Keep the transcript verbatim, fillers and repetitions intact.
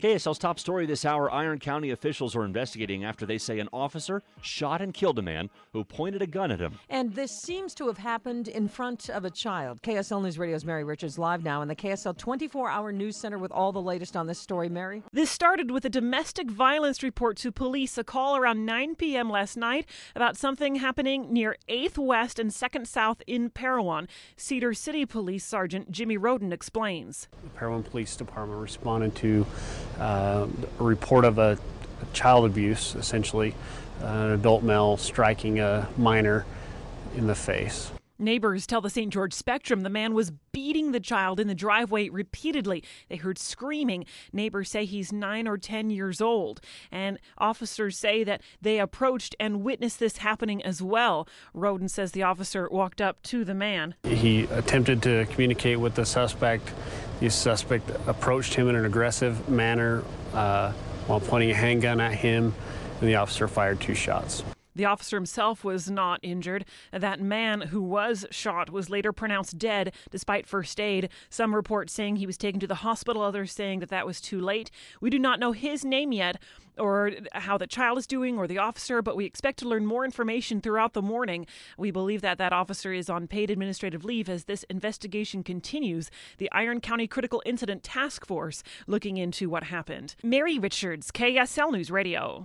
K S L's top story this hour, Iron County officials are investigating after they say an officer shot and killed a man who pointed a gun at him. And this seems to have happened in front of a child. K S L News Radio's Mary Richards live now in the K S L twenty-four hour news center with all the latest on this story. Mary? This started with a domestic violence report to police, a call around nine p.m. last night about something happening near eighth West and second South in Parowan. Cedar City Police Sergeant Jimmy Roden explains. The Parowan Police Department responded to uh, a report of a, a child abuse, essentially, uh, an adult male striking a minor in the face. Neighbors tell the Saint George Spectrum the man was beating the child in the driveway repeatedly. They heard screaming. Neighbors say he's nine or ten years old. And officers say that they approached and witnessed this happening as well. Roden says the officer walked up to the man. He attempted to communicate with the suspect. The suspect approached him in an aggressive manner uh, while pointing a handgun at him, and the officer fired two shots. The officer himself was not injured. That man who was shot was later pronounced dead despite first aid. Some reports saying he was taken to the hospital, others saying that that was too late. We do not know his name yet or how the child is doing or the officer, but we expect to learn more information throughout the morning. We believe that that officer is on paid administrative leave as this investigation continues. The Iron County Critical Incident Task Force looking into what happened. Mary Richards, K S L News Radio.